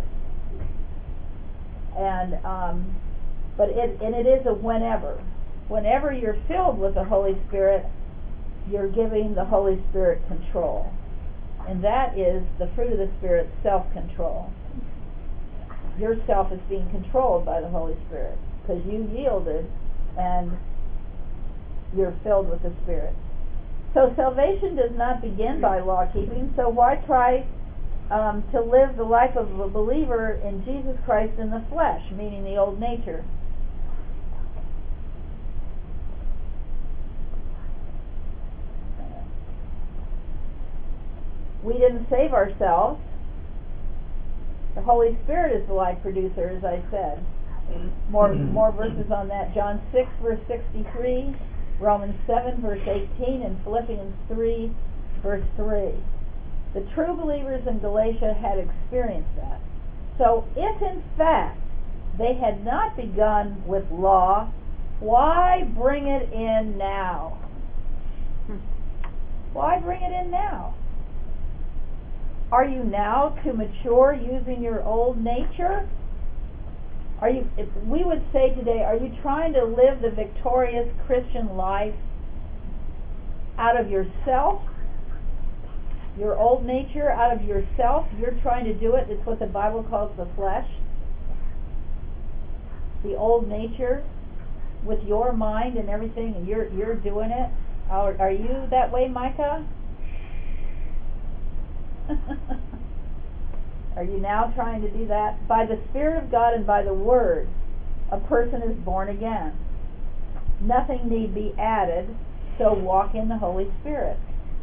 [SPEAKER 1] And um, but it and it is a whenever. Whenever you're filled with the Holy Spirit, you're giving the Holy Spirit control, and that is the fruit of the Spirit, self-control. Yourself is being controlled by the Holy Spirit because you yielded and you're filled with the Spirit. So salvation does not begin by law keeping. So why try Um, to live the life of a believer in Jesus Christ in the flesh, meaning the old nature? We didn't save ourselves. The Holy Spirit is the life producer, as I said. More more verses on that. John six verse sixty-three, Romans seven verse eighteen, and Philippians three verse three. The true believers in Galatia had experienced that. So if in fact they had not begun with law, why bring it in now? Why bring it in now? Are you now to mature using your old nature? Are you, if we would say today, are you trying to live the victorious Christian life out of yourself? Your old nature, out of yourself? You're trying to do it. It's what the Bible calls the flesh. The old nature with your mind and everything, and you're you're doing it. Are, are you that way, Micah? Are you now trying to do that? By the Spirit of God and by the Word, a person is born again. Nothing need be added, so walk in the Holy Spirit.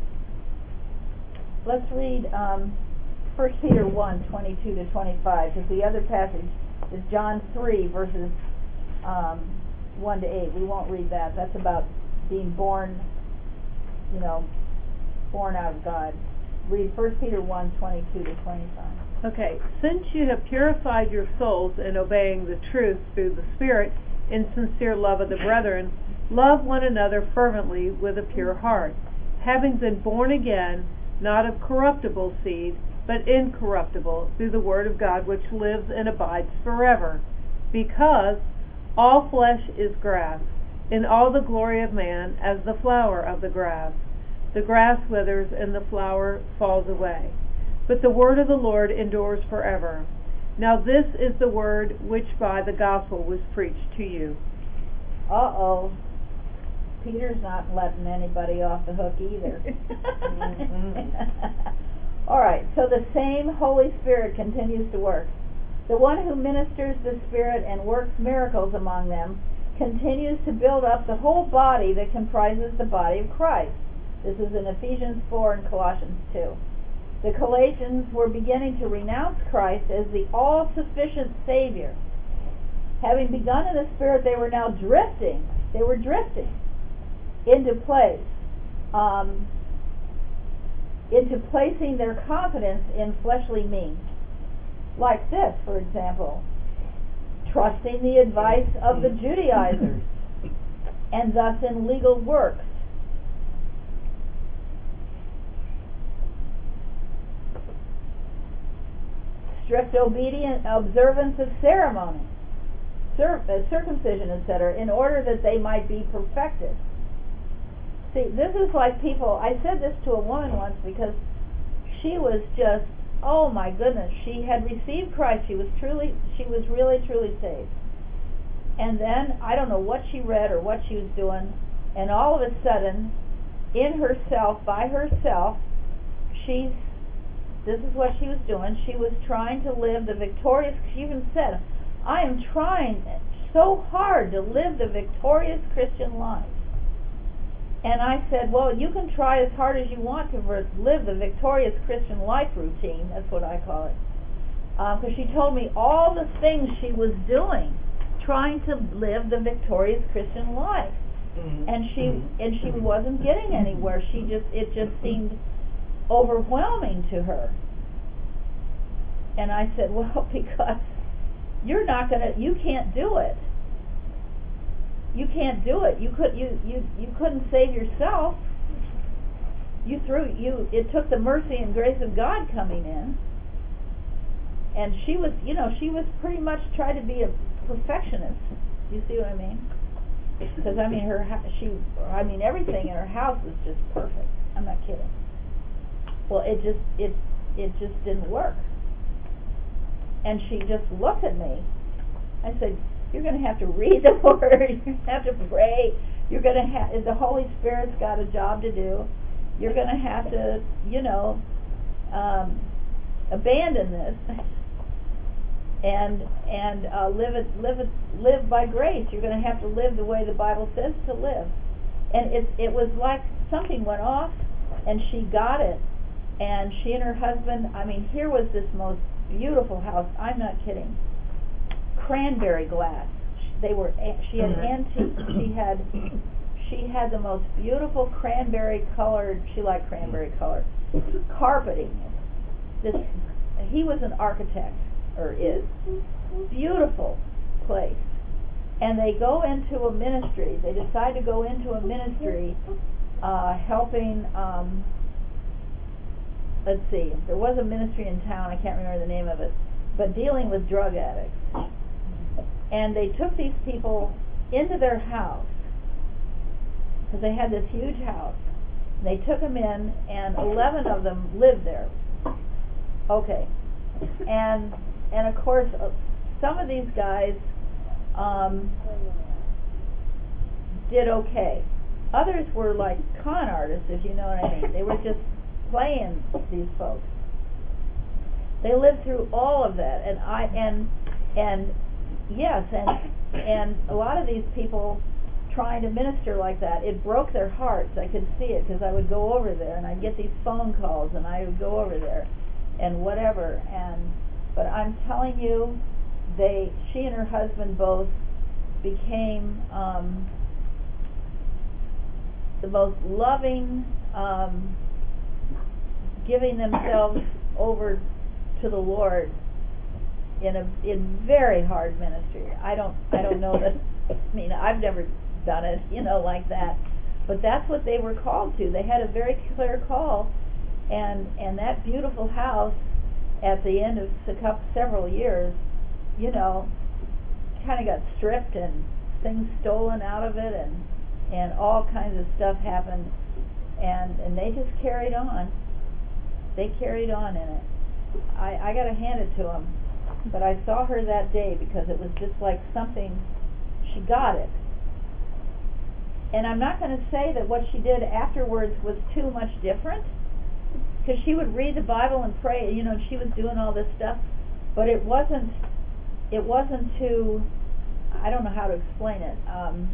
[SPEAKER 1] Let's read um, First Peter one, twenty-two to twenty-five, because the other passage is John three, verses um, one to eight. We won't read that. That's about being born, you know, born out of God. Read First Peter one, twenty-two to twenty-five.
[SPEAKER 2] Okay, since you have purified your souls in obeying the truth through the Spirit in sincere love of the brethren, love one another fervently with a pure heart, having been born again, not of corruptible seed, but incorruptible, through the Word of God which lives and abides forever. Because all flesh is grass, and all the glory of man as the flower of the grass. The grass withers and the flower falls away, but the word of the Lord endures forever. Now this is the word which by the gospel was preached to you.
[SPEAKER 1] Uh-oh. Peter's not letting anybody off the hook either. All right, so the same Holy Spirit continues to work. The one who ministers the Spirit and works miracles among them continues to build up the whole body that comprises the body of Christ. This is in Ephesians four and Colossians two. The Galatians were beginning to renounce Christ as the all-sufficient Savior. Having begun in the Spirit, they were now drifting. They were drifting into place, um, into placing their confidence in fleshly means. Like this, for example, trusting the advice of the Judaizers, and thus in legal works. Strict obedient observance of ceremony, cir- uh, circumcision, et cetera, in order that they might be perfected. See, this is like people, I said this to a woman once because she was just, oh my goodness, she had received Christ, she was truly, she was really, truly saved. And then, I don't know what she read or what she was doing, and all of a sudden, in herself, by herself, she's, this is what she was doing, she was trying to live the victorious, she even said, I am trying so hard to live the victorious Christian life. And I said, well, you can try as hard as you want to live the victorious Christian life routine, that's what I call it. Because um, she told me all the things she was doing, trying to live the victorious Christian life. Mm-hmm. And she and she wasn't getting anywhere. She just it just seemed overwhelming to her. And I said, well, because you're not gonna, you can't do it. You can't do it. You could you, you, you couldn't save yourself. You threw you it took the mercy and grace of God coming in. And she was you know, she was pretty much trying to be a perfectionist. You see what I mean? Because I mean her she I mean everything in her house was just perfect. I'm not kidding. Well, it just it it just didn't work. And she just looked at me. I said, you're going to have to read the Word. You're going to have to pray. You're going to have, the Holy Spirit's got a job to do. You're going to have to, you know, um, abandon this and and uh, live it, live it, live by grace. You're going to have to live the way the Bible says to live. And it it was like something went off, and she got it. And she and her husband, I mean, here was this most beautiful house. I'm not kidding. Cranberry glass. They were. She had antique. She had. She had the most beautiful cranberry colored. She liked cranberry color carpeting. This. He was an architect, or is. Beautiful place. And they go into a ministry. They decide to go into a ministry, uh, helping. Um, let's see. There was a ministry in town. I can't remember the name of it, but dealing with drug addicts. And they took these people into their house, because they had this huge house. They took them in, and eleven of them lived there. Okay. And, and of course, uh, some of these guys um, did okay. Others were like con artists, if you know what I mean. They were just playing these folks. They lived through all of that, and I and and yes, and and a lot of these people trying to minister like that, it broke their hearts. I could see it, because I would go over there and I'd get these phone calls, and I would go over there and whatever. And but I'm telling you, they she and her husband both became um, the most loving, um, giving themselves over to the Lord in a in very hard ministry. I don't I don't know that. I mean, I've never done it, you know, like that. But that's what they were called to. They had a very clear call, and and that beautiful house at the end of a couple, several years, you know, kind of got stripped and things stolen out of it, and and all kinds of stuff happened, and and they just carried on. They carried on in it. I I got to hand it to them. but I saw her that day because it was just like something, she got it. And I'm not going to say that what she did afterwards was too much different, because she would read the Bible and pray, you know, and she was doing all this stuff, but it wasn't, it wasn't too, I don't know how to explain it. Um,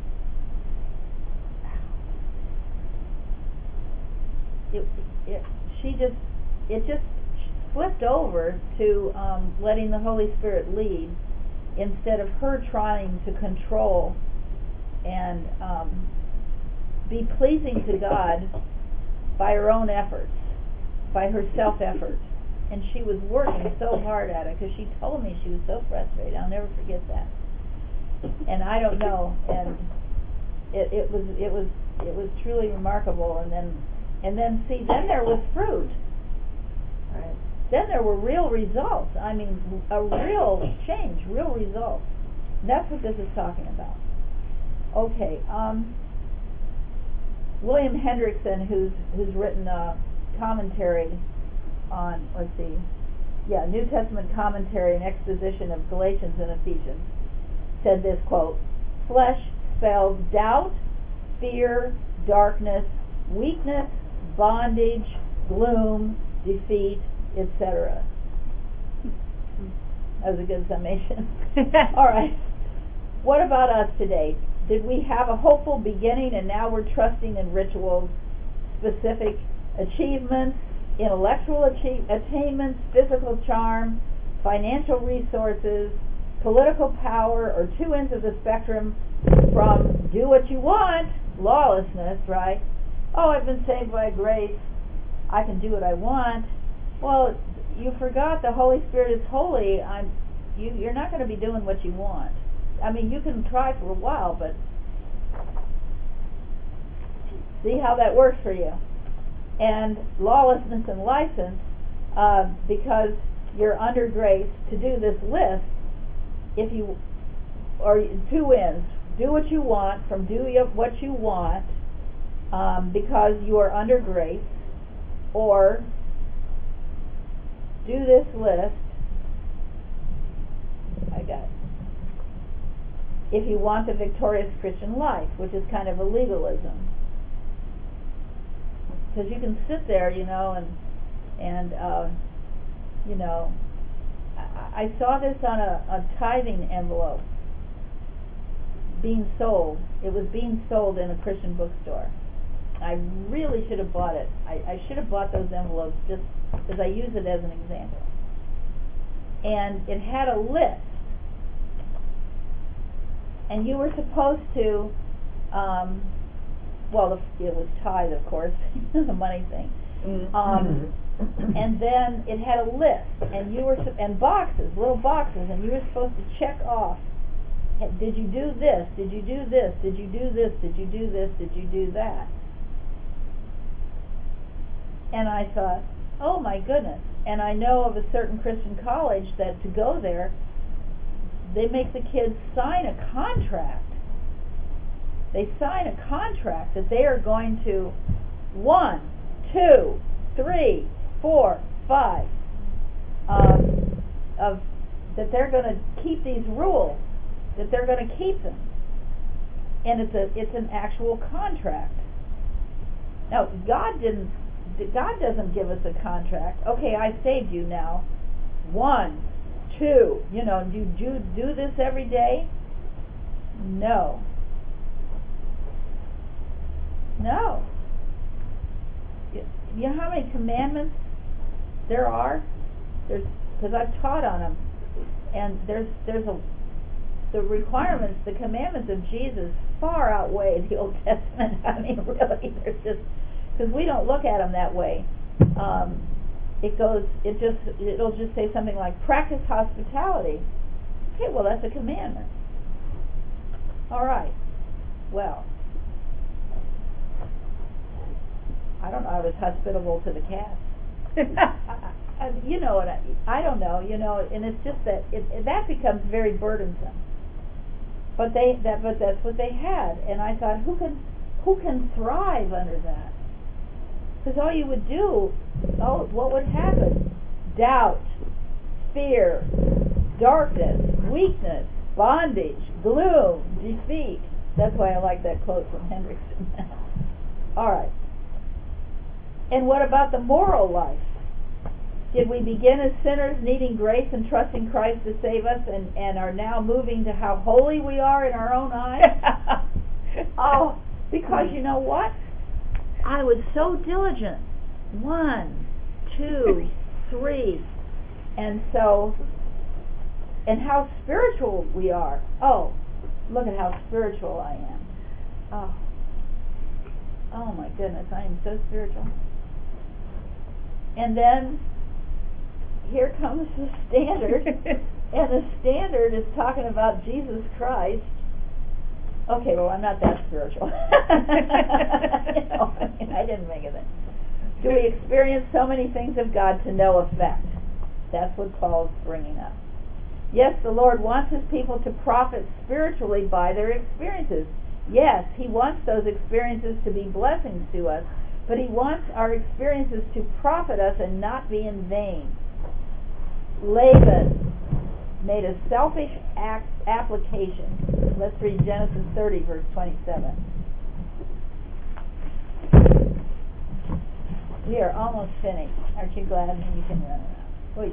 [SPEAKER 1] it, it, she just, it just flipped over to um, letting the Holy Spirit lead instead of her trying to control and um, be pleasing to God by her own efforts, by her self-effort. And she was working so hard at it because she told me she was so frustrated. I'll never forget that. And I don't know, and it, it was it was it was truly remarkable. And then and then see, then there was fruit.
[SPEAKER 4] Right.
[SPEAKER 1] Then there were real results. I mean, a real change, real results. And that's what this is talking about. Okay. Um, William Hendrickson, who's who's written a commentary on, let's see, yeah, New Testament commentary and exposition of Galatians and Ephesians, said this quote: "Flesh spells doubt, fear, darkness, weakness, bondage, gloom, defeat, et cetera" That was a good summation. All right. What about us today? Did we have a hopeful beginning and now we're trusting in rituals, specific achievements, intellectual achieve- attainments, physical charm, financial resources, political power, or two ends of the spectrum from do what you want, lawlessness, right? Oh, I've been saved by grace, I can do what I want. Well, you forgot the Holy Spirit is holy. I'm, you, you're not going to be doing what you want. I mean, you can try for a while, but see how that works for you. And lawlessness and license, uh, because you're under grace to do this list, if you, or two ends, do what you want from do what you want um, because you are under grace, or do this list, I got it, if you want the victorious Christian life, which is kind of a legalism. Because you can sit there, you know, and, and uh, you know, I, I saw this on a, a tithing envelope being sold. It was being sold in a Christian bookstore. I really should have bought it. I, I should have bought those envelopes just because I use it as an example. And it had a list. And you were supposed to, um, well, the, it was tithe, of course, the money thing. Um, and then it had a list, and you were and boxes, little boxes, and you were supposed to check off. Did you do this? Did you do this? Did you do this? Did you do this? Did you do that? And I thought, oh my goodness. And I know of a certain Christian college that to go there, they make the kids sign a contract. They sign a contract that they are going to one, two, three, four, five, um, of that they're going to keep these rules, that they're going to keep them, and it's a it's an actual contract. Now God didn't. God doesn't give us a contract. Okay, I saved you now. One, two, you know, do you do this every day? No. No. You know how many commandments there are? There's, because I've taught on them, and there's there's a the requirements, the commandments of Jesus far outweigh the Old Testament. I mean, really, there's just because we don't look at them that way. Um, it goes, it just, it'll just say something like practice hospitality. Okay, well that's a commandment. All right. Well, I don't know. I was hospitable to the cats. I, you know what? I, I don't know. You know, and it's just that it, it, that becomes very burdensome. But they that but that's what they had, and I thought, who can who can thrive under that? Because all you would do, oh, what would happen? Doubt, fear, darkness, weakness, bondage, gloom, defeat. That's why I like that quote from Hendrickson. All right. And what about the moral life? Did we begin as sinners needing grace and trusting Christ to save us and, and are now moving to how holy we are in our own eyes? Oh, because you know what? I was so diligent. One, two, three. And so, and how spiritual we are. Oh, look at how spiritual I am. Oh, oh my goodness, I am so spiritual. And then, here comes the standard, and the standard is talking about Jesus Christ. Okay, well, I'm not that spiritual. you know, I mean, I didn't make it. Do we experience so many things of God to no effect? That's what Paul's bringing up. Yes, the Lord wants His people to profit spiritually by their experiences. Yes, He wants those experiences to be blessings to us, but He wants our experiences to profit us and not be in vain. Laban made a selfish act application. Let's read Genesis thirty, verse twenty-seven. We are almost finished. Aren't you glad? And you can run around. Please.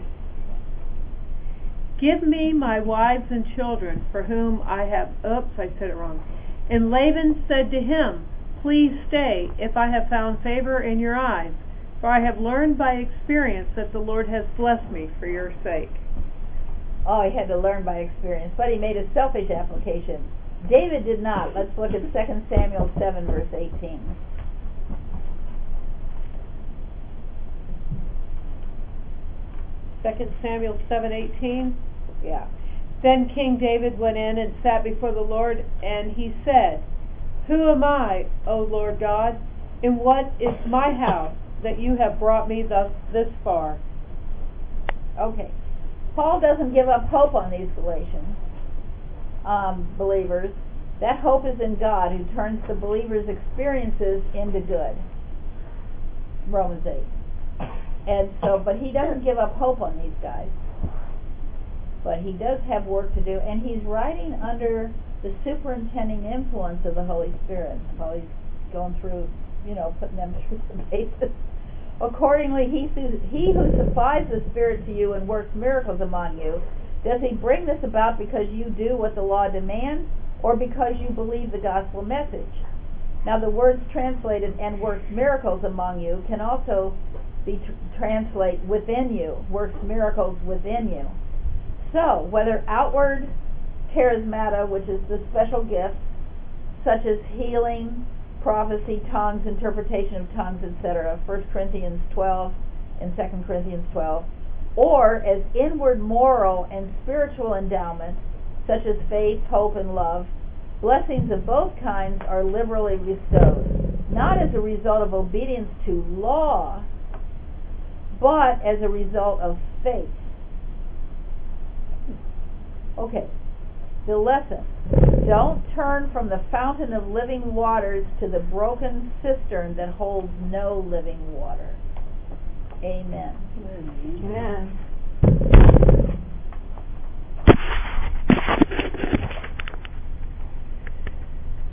[SPEAKER 2] Give me my wives and children, for whom I have... Oops, I said it wrong. And Laban said to him, Please stay, if I have found favor in your eyes, for I have learned by experience that the Lord has blessed me for your sake.
[SPEAKER 1] Oh, he had to learn by experience, but he made a selfish application. David did not. Let's look at Second Samuel seven, verse eighteen.
[SPEAKER 2] Second Samuel seven eighteen.
[SPEAKER 1] Yeah.
[SPEAKER 2] Then King David went in and sat before the Lord, and he said, Who am I, O Lord God, and what is my house that you have brought me thus this far?
[SPEAKER 1] Okay. Paul doesn't give up hope on these Galatians um, believers. That hope is in God, who turns the believers' experiences into good. Romans eight. And so, but he doesn't give up hope on these guys. But he does have work to do, and he's writing under the superintending influence of the Holy Spirit while he's going through, you know, putting them through the paces. Accordingly, he, he who supplies the Spirit to you and works miracles among you, does he bring this about because you do what the law demands, or because you believe the gospel message? Now, the words translated "and works miracles among you" can also be tr- translate "within you," works miracles within you. So, whether outward charismata, which is the special gifts, such as healing, prophecy, tongues, interpretation of tongues, et cetera, First Corinthians twelve and Second Corinthians twelve, or as inward moral and spiritual endowments, such as faith, hope, and love, blessings of both kinds are liberally bestowed, not as a result of obedience to law, but as a result of faith. Okay, the lesson. Don't turn from the fountain of living waters to the broken cistern that holds no living water. Amen.
[SPEAKER 4] Amen.